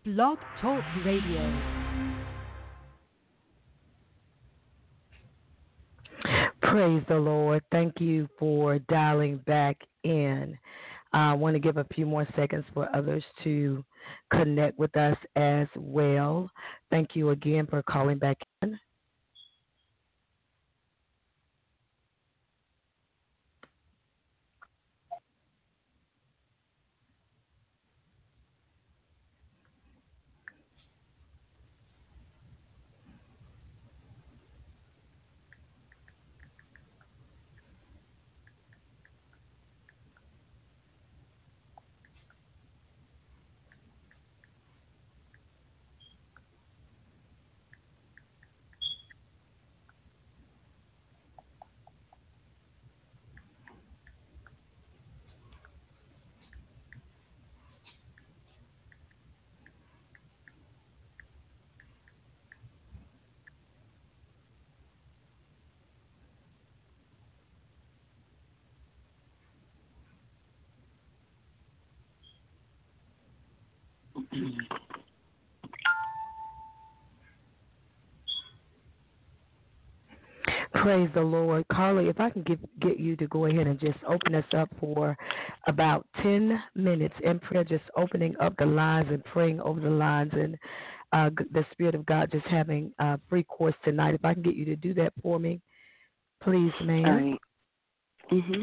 Blog Talk Radio. Praise the Lord. Thank you for dialing back in. I want to give a few more seconds for others to connect with us as well. Thank you again for calling back in. Praise the Lord. Carly, if I can get you to go ahead and just open us up for about 10 minutes in prayer, just opening up the lines and praying over the lines and the Spirit of God just having free course tonight. If I can get you to do that for me, please, ma'am. All right. Mm-hmm.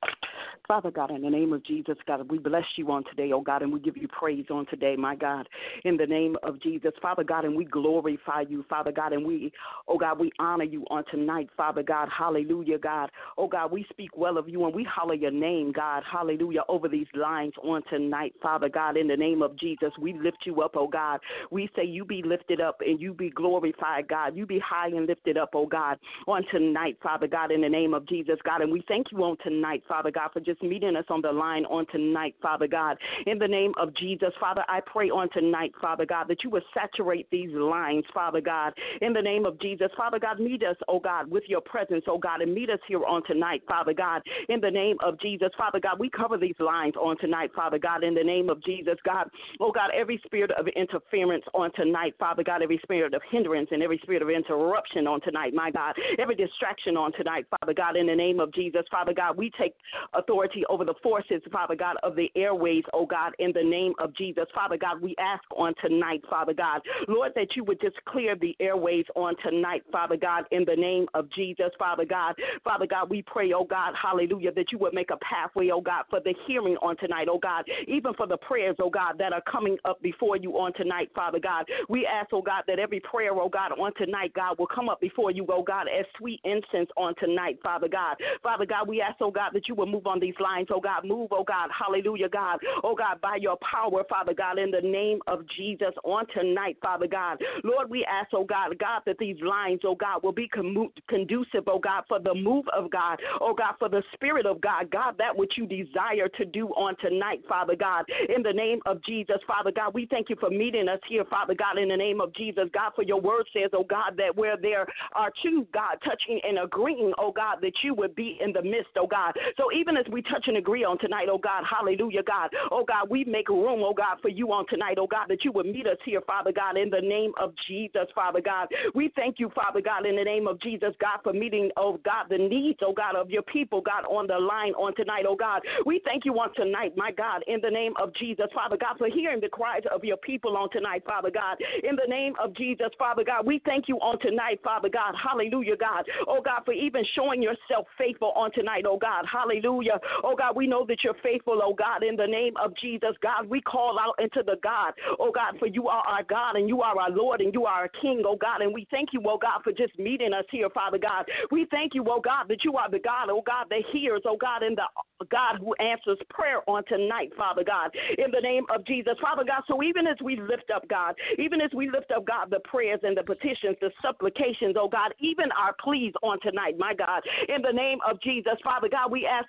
Father God, in the name of Jesus, God, we bless you on today, oh God, and we give you praise on today, my God, in the name of Jesus, Father God, and we glorify you, Father God, and we, oh God, we honor you on tonight, Father God, hallelujah, God, oh God, we speak well of you and we holler your name, God, hallelujah, over these lines on tonight, Father God, in the name of Jesus, we lift you up, oh God, we say you be lifted up and you be glorified, God, you be high and lifted up, oh God, on tonight, Father God, in the name of Jesus, God, and we thank you on tonight, Father God, for just meeting us on the line on tonight, Father God. In the name of Jesus, Father, I pray on tonight, Father God, that you would saturate these lines, Father God. In the name of Jesus, Father God, meet us, oh God, with your presence, oh God, and meet us here on tonight, Father God. In the name of Jesus, Father God, we cover these lines on tonight, Father God. In the name of Jesus, God, oh God, every spirit of interference on tonight, Father God, every spirit of hindrance and every spirit of interruption on tonight, my God, every distraction on tonight, Father God, in the name of Jesus, Father God, we take authority over the forces, Father God, of the airways, oh God, in the name of Jesus. Father God, we ask on tonight, Father God, Lord, that you would just clear the airways on tonight, Father God, in the name of Jesus, Father God. Father God, we pray, oh God, hallelujah, that you would make a pathway, oh God, for the hearing on tonight, oh God, even for the prayers, oh God, that are coming up before you on tonight, Father God. We ask, oh God, that every prayer, oh God, on tonight, God, will come up before you, oh God, as sweet incense on tonight, Father God. Father God, we ask, oh God, that you will move on these lines, oh God, move, oh God, hallelujah, God, oh God, by your power, Father God, in the name of Jesus on tonight, Father God. Lord, we ask, oh God, God, that these lines, oh God, will be conducive, oh God, for the move of God, oh God, for the Spirit of God, God, that which you desire to do on tonight, Father God, in the name of Jesus, Father God, we thank you for meeting us here, Father God, in the name of Jesus, God, for your word says, oh God, that where there are two, God, touching and agreeing, oh God, that you would be in the midst, oh God. So even as we touch and agree on tonight, oh God, hallelujah, God, oh God, we make room, oh God, for you on tonight, oh God, that you would meet us here, Father God, in the name of Jesus, Father God. We thank you, Father God, in the name of Jesus, God, for meeting, oh God, the needs, oh God, of your people, God, on the line on tonight, oh God. We thank you on tonight, my God, in the name of Jesus, Father God, for hearing the cries of your people on tonight, Father God. In the name of Jesus, Father God, we thank you on tonight, Father God, hallelujah, God, oh God, for even showing yourself faithful on tonight, oh God, hallelujah, oh God, we know that you're faithful, oh God, in the name of Jesus, God, we call out into the God, oh God, for you are our God and you are our Lord and you are our King, oh God, and we thank you, oh God, for just meeting us here, Father God. We thank you, oh God, that you are the God, oh God, that hears, oh God, and the God who answers prayer on tonight, Father God, in the name of Jesus, Father God. So even as we lift up, God, even as we lift up, God, the prayers and the petitions, the supplications, oh God, even our pleas on tonight, my God, in the name of Jesus, Father God, we ask, oh God,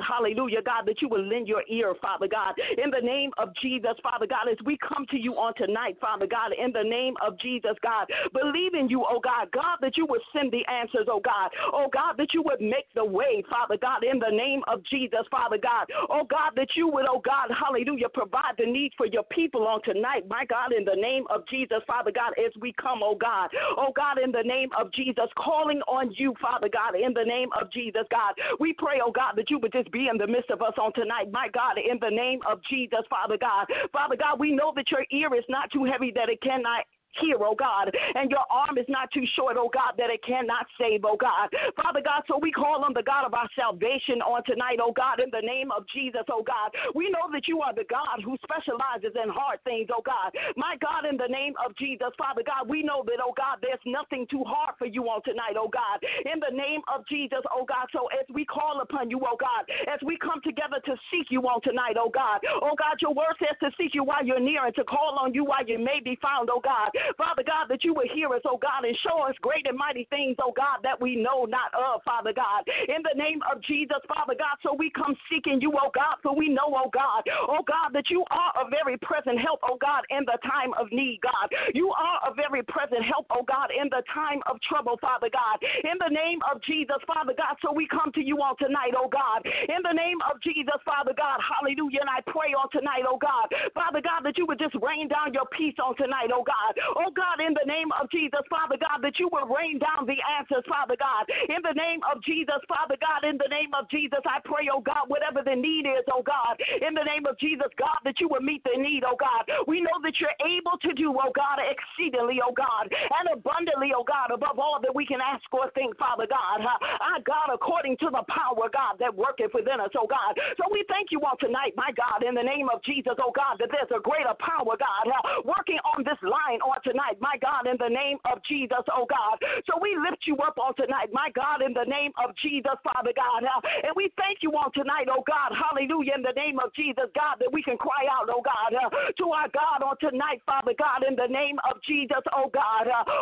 hallelujah, God, that you will lend your ear, Father God, in the name of Jesus, Father God, as we come to you on tonight, Father God, in the name of Jesus, God, believe in you, oh God, God, that you would send the answers, oh God, that you would make the way, Father God, in the name of Jesus, Father God, oh God, that you would, oh God, hallelujah, provide the need for your people on tonight, my God, in the name of Jesus, Father God, as we come, oh God, in the name of Jesus, calling on you, Father God, in the name of Jesus, God, we pray, oh God, that you would just be in the midst of us on tonight, my God, in the name of Jesus, Father God, we know that your ear is not too heavy that it cannot hear, oh God, and your arm is not too short, oh God, that it cannot save, oh God. Father God, so we call on the God of our salvation on tonight, oh God, in the name of Jesus, oh God. We know that you are the God who specializes in hard things, oh God. My God, in the name of Jesus, Father God, we know that, oh God, there's nothing too hard for you on tonight, oh God. In the name of Jesus, oh God, so as we call upon you, oh God, as we come together to seek you on tonight, oh God, your word says to seek you while you're near and to call on you while you may be found, oh God. Father God, that you will hear us, oh God, and show us great and mighty things, oh God, that we know not of, Father God. In the name of Jesus, Father God, so we come seeking you, oh God, for we know, oh God, that you are a very present help, oh God, in the time of need, God. You are a very present help, oh God, in the time of trouble, Father God. In the name of Jesus, Father God, so we come to you on tonight, oh God. In the name of Jesus, Father God, hallelujah, and I pray on tonight, oh God, Father God, that you would just rain down your peace on tonight, oh God. Oh God, in the name of Jesus, Father God, that you will rain down the answers, Father God. In the name of Jesus, Father God, in the name of Jesus, I pray, oh God, whatever the need is, oh God, in the name of Jesus, God, that you will meet the need, oh God. We know that you're able to do, oh God, exceedingly, oh God, and abundantly, oh God, above all that we can ask or think, Father God. Our God, according to the power, God, that worketh within us, oh God. So we thank you on tonight, my God, in the name of Jesus, oh God, that there's a greater power, God, working on this line on tonight, my God, in the name of Jesus, oh God. So we lift you up on tonight, my God, in the name of Jesus, Father God. And we thank you on tonight, oh God, hallelujah, in the name of Jesus, God, that we can cry out, oh God, to our God on tonight, Father God, in the name of Jesus, oh God.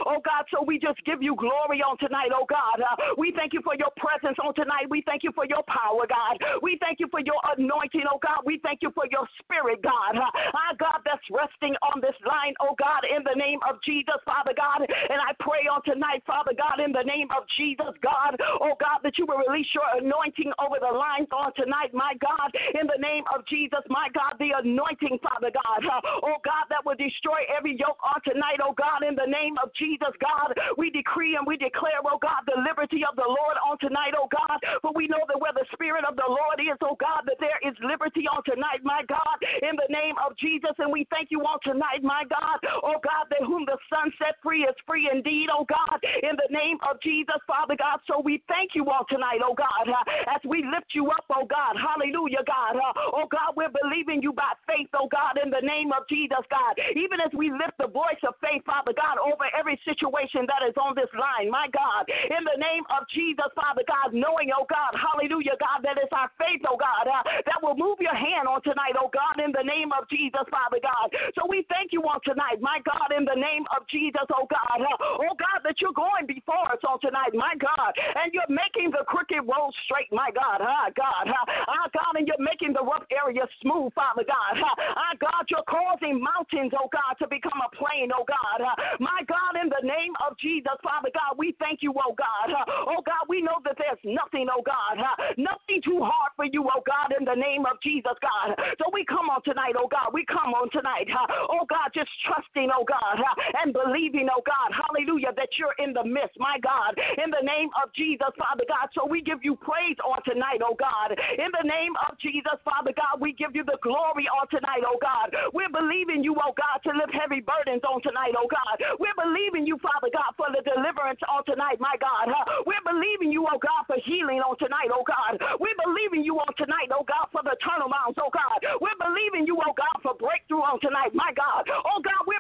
So we just give you glory on tonight, oh God. We thank you for your presence on tonight. We thank you for your power, God. We thank you for your anointing, oh God. We thank you for your spirit, God. Our God, that's resting on this line, oh God, in the name of Jesus, Father God. And I pray on tonight, Father God, in the name of Jesus, God, oh God, that you will release your anointing over the lines on tonight, my God, in the name of Jesus, my God, the anointing, Father God, oh God, that will destroy every yoke on tonight, oh God, in the name of Jesus, God, we decree and we declare, oh God, the liberty of the Lord on tonight, oh God, for we know that where the Spirit of the Lord is, oh God, that there is liberty on tonight, my God, in the name of Jesus, and we thank you on tonight, my God, oh God, that whom the Son set free is free indeed, oh God, in the name of Jesus, Father God, so we thank you on tonight, oh God, as we lift you up, oh God, hallelujah, God, oh God, we're believing you by faith, oh God, in the name of Jesus, God, even as we lift the voice of faith, Father God, over every situation that is on this line, my God, in the name of Jesus, Father God, knowing, oh God, hallelujah, God, that it's our faith, oh God, that will move your hand on tonight, oh God, in the name of Jesus, Father God, so we thank you on tonight, my God, in the name of Jesus, oh God, that you're going before us on tonight, my God, and you're making the crooked road straight, my God, God, and you're making the rough area smooth, Father God, God, you're causing mountains, oh God, to become a plain, oh God, my God, in the name of Jesus, Father God, we thank you, oh God, we know that there's nothing, oh God, nothing too hard for you, oh God, in the name of Jesus, God, so we come on tonight, oh God, we come on tonight, oh God, just trusting, oh God, and believing, oh God, hallelujah, that you're in the midst, my God, in the name of Jesus, Father God, so we give you praise on tonight, oh God, in the name of Jesus, Father God, we give you the glory on tonight, oh God, we're believing you, oh God, to lift heavy burdens on tonight, oh God, we're believing you, Father God, for the deliverance on tonight, my God, we're believing you, oh God, for healing on tonight, oh God, we're believing you on tonight, oh God, for the turnarounds, oh God, we're believing you, oh God, for breakthrough on tonight, my God, oh God, we're believing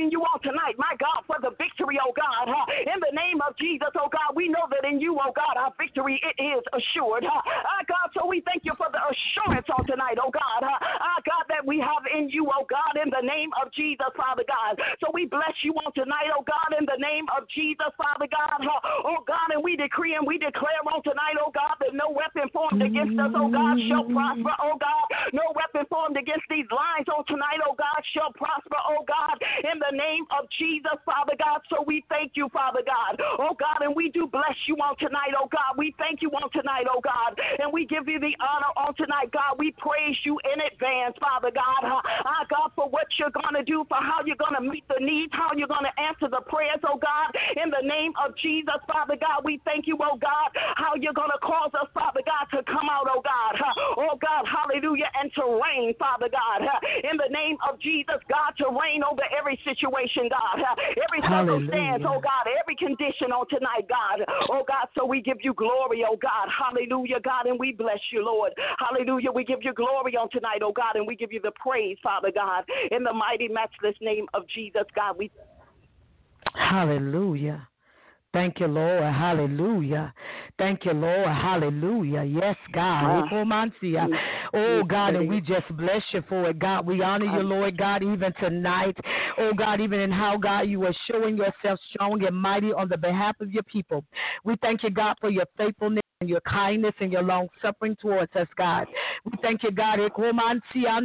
believing you on tonight, my God, for the victory, oh God. In the name of Jesus, oh God, we know that in you, oh God, our victory, it is assured. God, so we thank you for the assurance on tonight, oh God. God, that we have in you, oh God, in the name of Jesus, Father God. So we bless you on tonight, oh God, in the name of Jesus, Father God. Oh God, and we decree and we declare on tonight, oh God, that no weapon formed against us, oh God, shall prosper, oh God. No weapon formed against these lines on tonight, oh God, shall prosper, oh God, in the name of Jesus, Father God. So we thank you, Father God, oh God, and we do bless you on tonight, oh God. We thank you on tonight, oh God, and we give you the honor on tonight, God. We praise you in advance, Father God, God, for what you're going to do, for how you're going to meet the needs, how you're going to answer the prayers, oh God, in the name of Jesus, Father God. We thank you, oh God, how you're going to cause us, Father God, to come out, oh God, hallelujah, and to reign, Father God, in the name of Jesus, God, to reign over every situation, God, every circumstance, oh God, every condition on tonight, God, oh God, so we give you glory, oh God, hallelujah, God, and we bless you, Lord, hallelujah, we give you glory on tonight, oh God, and we give you the praise, Father God, in the mighty, matchless name of Jesus, God, we hallelujah. Thank you, Lord. Hallelujah. Thank you, Lord. Hallelujah. Yes, God. Oh, God, and we just bless you for it, God. We honor you, Lord God, even tonight. Oh, God, even in how, God, you are showing yourself strong and mighty on the behalf of your people. We thank you, God, for your faithfulness and your kindness and your long suffering towards us, God. We thank you, God. Oh, God,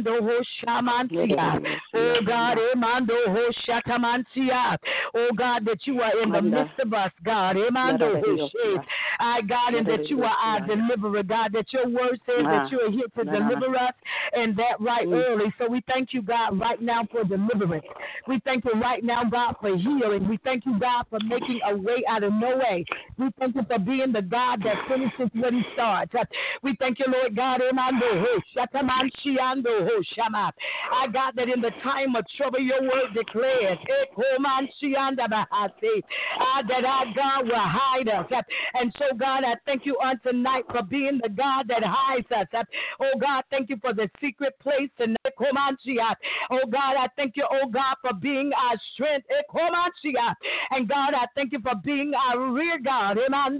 oh, God, that you are in the midst of us, God. I, God, and that you are our deliverer, God, that your word says that you are here to deliver us, and that right early. So we thank you, God, right now for deliverance. We thank you right now, God, for healing. We thank you, God, for making a way out of no way. We thank you for being the God that finishes what he starts. We thank you, Lord God, I got that in the time of trouble, your word declares that our God will hide us. And so, God, I thank you on tonight for being the God that hides us. Oh, God, thank you for the secret place tonight. Oh, God, I thank you, oh, God, for being our strength. And, God, I thank you for being our rear God.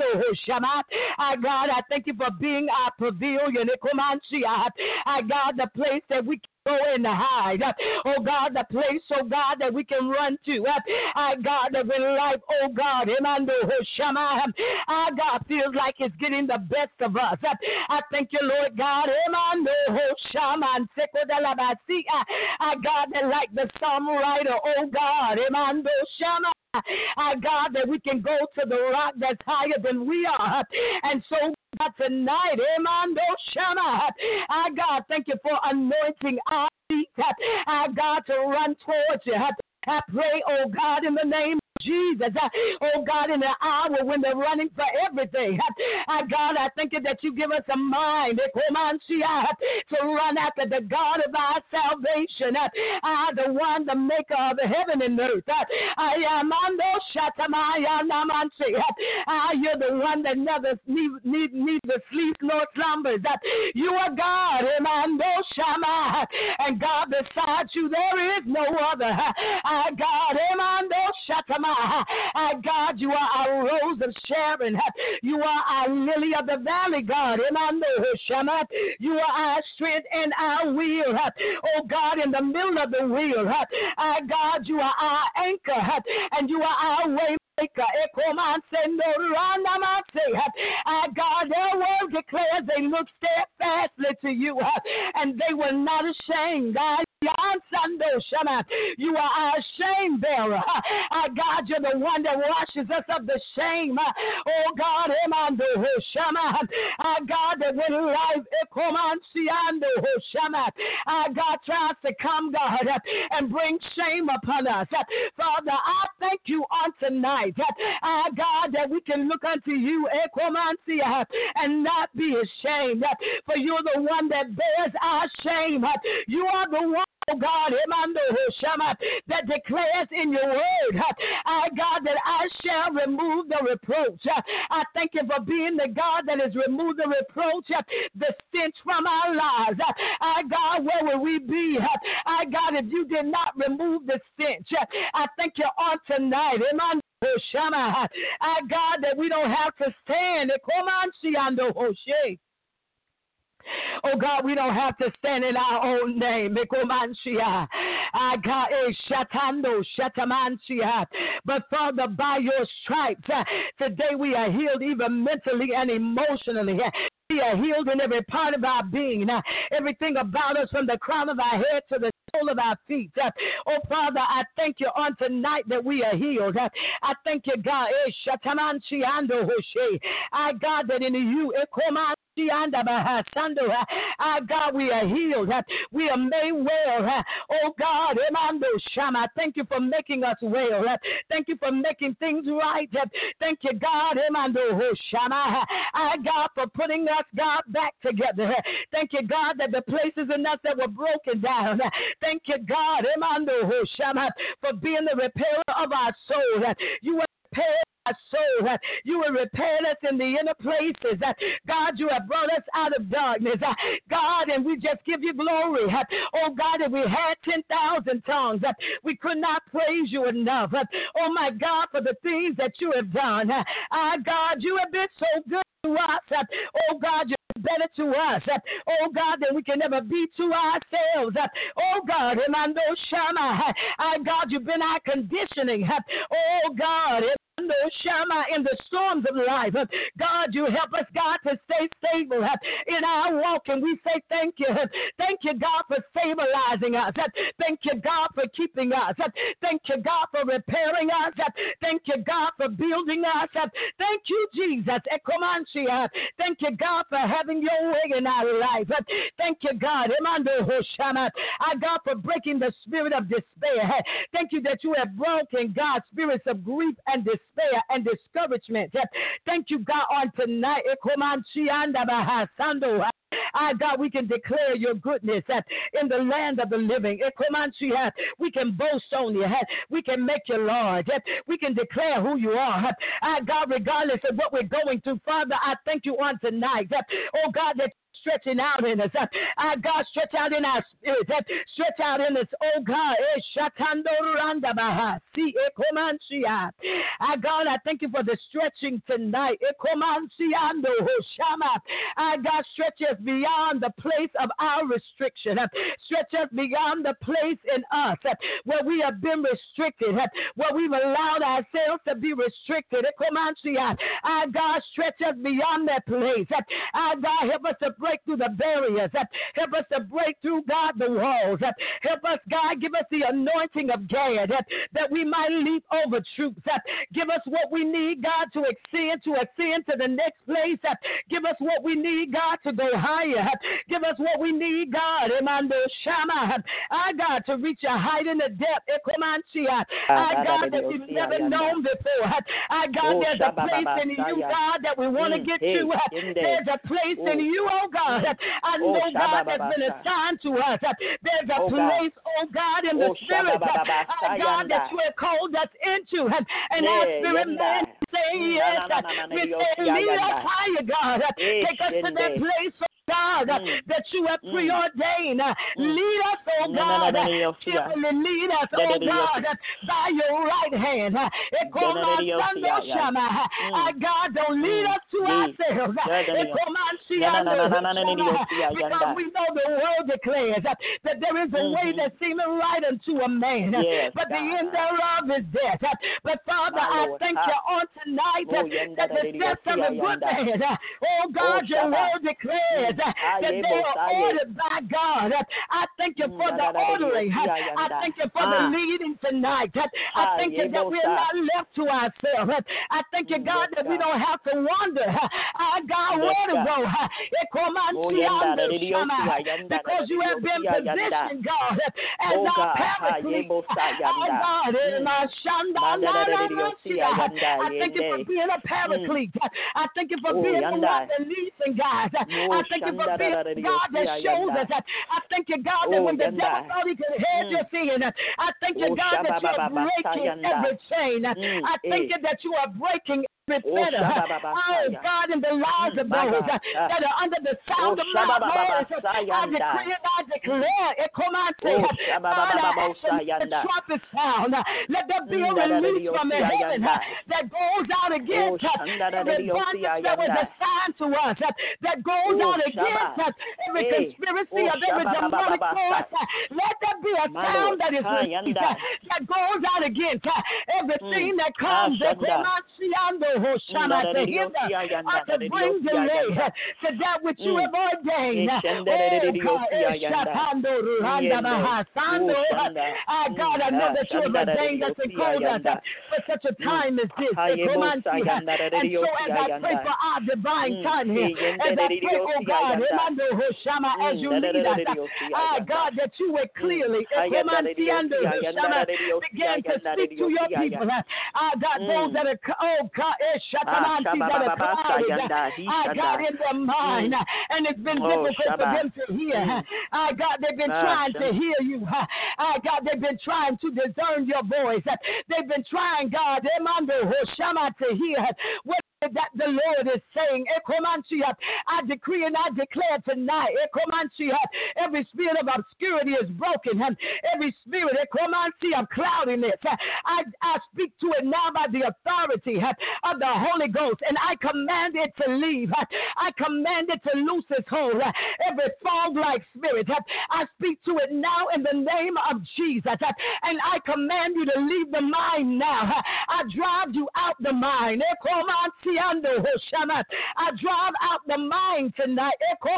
God, I thank you for being our pavilion. God, the place that we go in to hide. Oh, God, the place, oh, God, that we can run to. God, that when life, oh, God, God feels like it's getting the best of us. I thank you, Lord God. God, that like the psalm writer, oh, God, God, that we can go to the rock that's higher than we are. And so tonight, God, thank you for anointing our feet, God, to run towards you. I pray, oh God, in the name of Jesus, oh God, in the hour when they're running for everything, God, I thank you that you give us a mind to run after the God of our salvation, the one, the maker of heaven and earth. You're the one that never neither sleeps nor slumbers. You are God, and God, besides you, there is no other. God, God, you are our rose of Sharon. You are our lily of the valley, God. You are our strength and our wheel. Oh, God, in the middle of the wheel. God, you are our anchor, and you are our way. God, their word declares they look steadfastly to you, and they were not ashamed. You are our shame bearer. God, you're the one that washes us of the shame. Oh, God, God, that when life, God tries to come, God, and bring shame upon us. Father, I thank you on tonight, God, that we can look unto you and not be ashamed. For you're the one that bears our shame. You are the one Oh God, that declares in your word, God, that I shall remove the reproach. I thank you for being the God that has removed the reproach, the stench from our lives. God, where will we be? God, if you did not remove the stench, I thank you on tonight. God, that we don't have to stand. Oh God, we don't have to stand in our own name. But Father, by your stripes, today we are healed even mentally and emotionally. We are healed in every part of our being, everything about us from the crown of our head to the sole of our feet. Oh Father, I thank you on tonight that we are healed. I thank you, God. I God, that in you, God, we are healed. We are made well. Oh God, I thank you for making us well. Thank you for making things right. Thank you, God, God, for putting us, God, back together. Thank you, God, that the places in us that were broken down. Thank you, God, for being the repairer of our soul. You were repaired our soul. You will repair us in the inner places. God, you have brought us out of darkness. God, and we just give you glory. Oh, God, if we had 10,000 tongues, we could not praise you enough. Oh, my God, for the things that you have done. God, you have been so good to us. Oh, God, you're better to us. Oh, God, than we can ever be to ourselves. Oh, God, God, you've been our conditioning. Oh, God, in the storms of life. God, you help us, God, to stay stable in our walk, and we say thank you. Thank you, God, for stabilizing us. Thank you, God, for keeping us. Thank you, God, for repairing us. Thank you, God, for building us. Thank you, Jesus. Thank you, God, for having your way in our life. Thank you, God. God, for breaking the spirit of despair. Thank you that you have broken, God, spirits of grief and despair and discouragement. Thank you, God, on tonight. God, we can declare your goodness in the land of the living. We can boast on you. We can make you Lord. We can declare who you are. God, regardless of what we're going through, Father, I thank you on tonight. Oh, God, that stretching out in us. God, stretch out in our spirit. Stretch out in us. Oh, God. God, I thank you for the stretching tonight. God, stretch us beyond the place of our restriction. Stretch us beyond the place in us where we have been restricted, where we've allowed ourselves to be restricted. God, stretch us beyond that place. God, help us to break through the barriers. Help us to break through, God, the walls. Help us, God, give us the anointing of Gad that we might leap over troops. Give us what we need, God, to ascend to the next place. Give us what we need, God, to go higher. Give us what we need, God, God, to reach a height and a depth. God, that we've never known before. God, there's a place in you, God, that we want to get to. There's a place in you, oh God. I know, God, that's been assigned to us. There's a place, oh God, in the spirit, God, that you have called us into. And our spirit man say yes. We say, lead us higher, God. Take us to that place, God, that you have preordained. Lead us, oh God. Lead us, oh God, by your right hand. God, don't lead us to ourselves. Because we know the word declares that there is a way that seemeth right unto a man, but the end thereof is death. But Father, I thank you on tonight that the steps of a good man, oh God, your word declares that they are ordered by God. I thank you for the ordering. I thank you for the leading tonight. I thank you that we're not left to ourselves. I thank you, God, that we don't have to wonder, God, where to go. Because you have been positioned, God, as our paraclete. God, I thank you for being a paraclete. I thank you for being the one that leads and guides. I thank you Oh, you for being God that shows us. I thank you, God, that when the devil thought he could hedge your sin, I thank you, God, that you are breaking every chain. I thank you that you are breaking every fetter. Oh, God, in the lives of those that are under the sound of my voice, I decree and I declare, the trumpet sound, let there be a release from the heaven that goes out against every bondage that was assigned to us, that goes out against every conspiracy of every demonic force. Let there be a sound that is released that goes out against everything that comes to bring delay to that which you have ordained. God, I know that you have ordained us and called us for such a time as this. And so as I pray for our divine time here, as I pray, oh God, as you lead us, God, that you would clearly begin to speak to your people. God, those that are, oh God, that are clouded, God, in their mind, and it's been difficult for them to hear. God, they've been trying to hear you. God, they've been trying to discern your voice. They've been trying, God, to hear what that the Lord is saying. I decree and I declare tonight, every spirit of obscurity is broken. Every spirit of cloudiness, I speak to it now by the authority of the Holy Ghost, and I command it to leave. I command it to loose its hold. Every fog-like spirit, I speak to it now in the name of Jesus, and I command you to leave the mind now. I drive you out the mind. I drive out the mind tonight.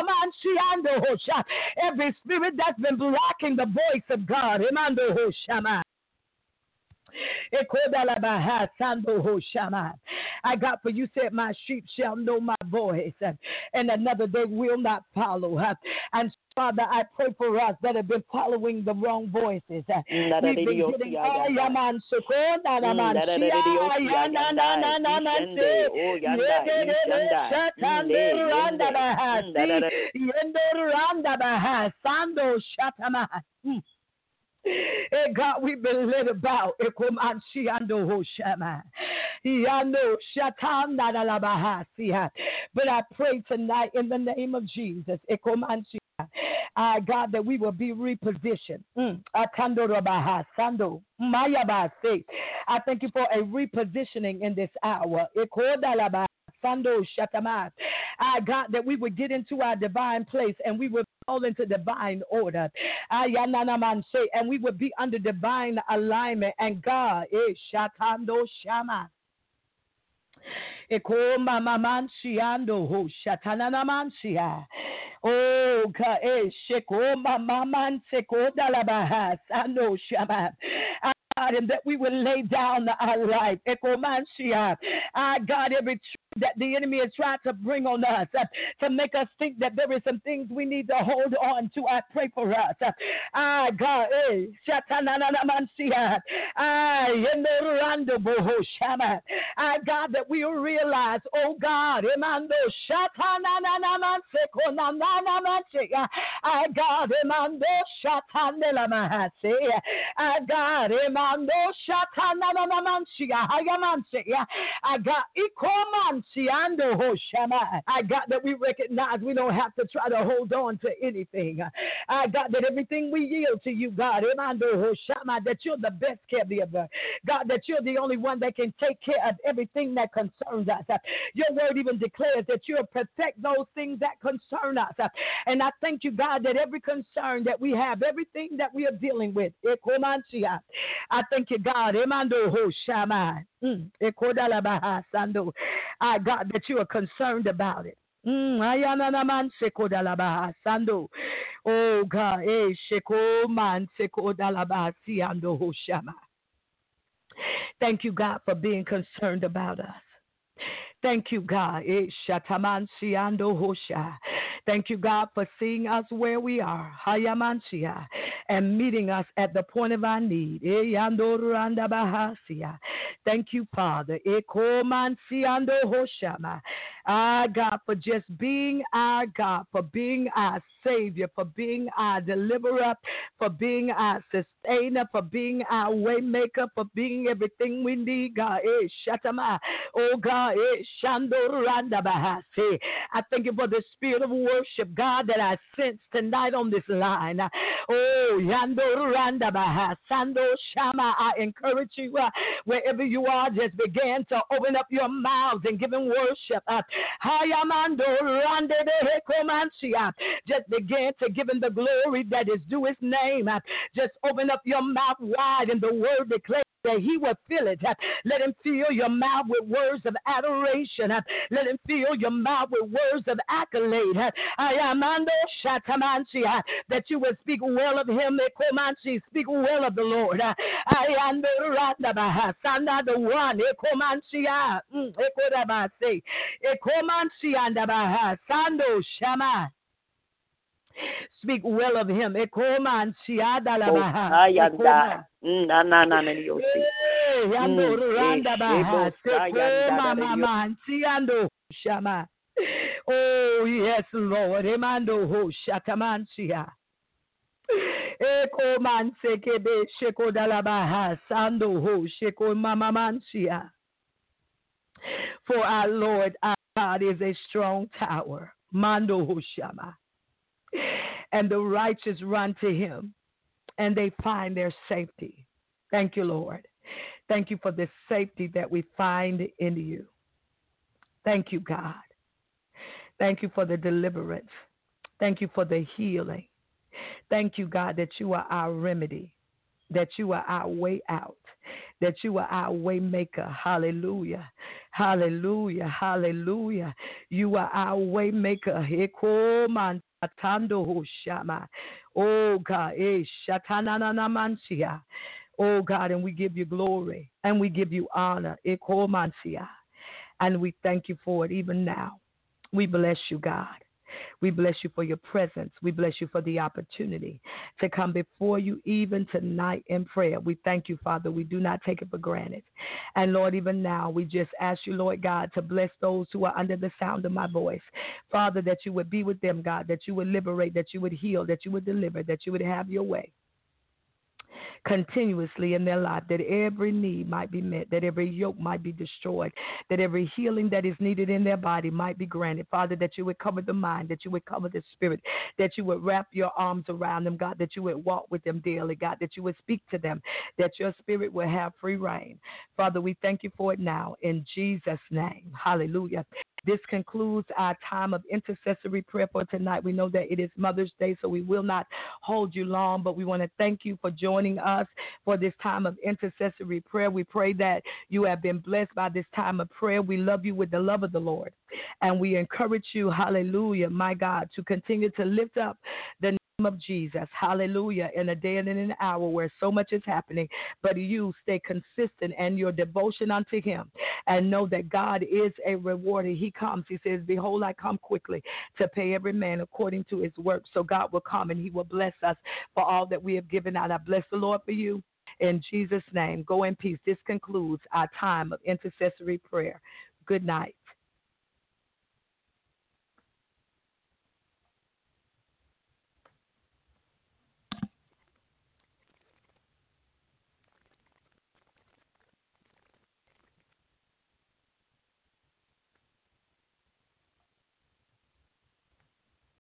Every spirit that's been blocking the voice of God. I got for you said, my sheep shall know my voice, and another they will not follow. And Father, I pray for us that have been following the wrong voices. We've been getting God, we've been led about. But I pray tonight in the name of Jesus, God, that we will be repositioned. I thank you for a repositioning in this hour. God, that we would get into our divine place and we would fall into divine order. And we would be under divine alignment. And God, oh God, and that we will lay down our life. God, every truth that the enemy has tried to bring on us to make us think that there is some things we need to hold on to. I pray for us. God, God, that we will realize, oh God, I got that we recognize we don't have to try to hold on to anything. I got that everything we yield to you, God, that you're the best caregiver. God, that you're the only one that can take care of everything that concerns us. Your word even declares that you'll protect those things that concern us. And I thank you, God, that every concern that we have, everything that we are dealing with, I thank you, God, God, that you are concerned about it. Oh God, thank you, God, for being concerned about us. Thank you, God. Thank you, God, for seeing us where we are and meeting us at the point of our need. Thank you, Father. God, for just being our God, for being our Savior, for being our deliverer, for being our sustainer, for being our way maker, for being everything we need, God. Shatama. Oh, God. Shandorandabahase. I thank you for the spirit of worship, God, that I sense tonight on this line. Oh, Yandorandabahase. Sando Shama. I encourage you, wherever you are, just begin to open up your mouths and give him worship. Hayamando Randebehekomansia. Just begin to give him the glory that is due his name. Just open up your mouth wide and the word declares that he will fill it. Let him fill your mouth with words of adoration. Let him fill your mouth with words of accolade. Ayamando Shatamansia. That you will speak well of him. Ekomansi. Speak well of the Lord. Ayando Randabaha. Sanda the one. Ekomansia. Ekodabase. Ekomansia Andabaha. Sando Shama. Speak well of him. Ekoman siadalabaha. Ayanda. Na na na na yosi. Yando randabaha. Sekoma mama siando shama. Oh yes, Lord. Emando ho shatamansia. Ekoman sekebe shekodalabaha. Sando ho shekomamansia. For our Lord, our God is a strong tower. Mando ho shama. And the righteous run to him, and they find their safety. Thank you, Lord. Thank you for the safety that we find in you. Thank you, God. Thank you for the deliverance. Thank you for the healing. Thank you, God, that you are our remedy, that you are our way out, that you are our way maker. Hallelujah. Hallelujah. Hallelujah. You are our way maker. Oh God, oh God, and we give you glory and we give you honor. And we thank you for it even now. We bless you, God. We bless you for your presence. We bless you for the opportunity to come before you even tonight in prayer. We thank you, Father. We do not take it for granted. And Lord, even now, we just ask you, Lord God, to bless those who are under the sound of my voice. Father, that you would be with them, God, that you would liberate, that you would heal, that you would deliver, that you would have your way continuously in their life, that every need might be met, that every yoke might be destroyed, that every healing that is needed in their body might be granted. Father, that you would cover the mind, that you would cover the spirit, that you would wrap your arms around them, God, that you would walk with them daily, God, that you would speak to them, that your spirit will have free reign. Father, we thank you for it now in Jesus' name. Hallelujah. This concludes our time of intercessory prayer for tonight. We know that it is Mother's Day, so we will not hold you long, but we want to thank you for joining us for this time of intercessory prayer. We pray that you have been blessed by this time of prayer. We love you with the love of the Lord, and we encourage you, hallelujah, my God, to continue to lift up the name of Jesus, hallelujah, in a day and in an hour where so much is happening, but you stay consistent in your devotion unto him and know that God is a rewarder. He comes, he says, behold, I come quickly to pay every man according to his work. So God will come and he will bless us for all that we have given out. I bless the Lord for you in Jesus' name. Go in peace. This concludes our time of intercessory prayer. Good night.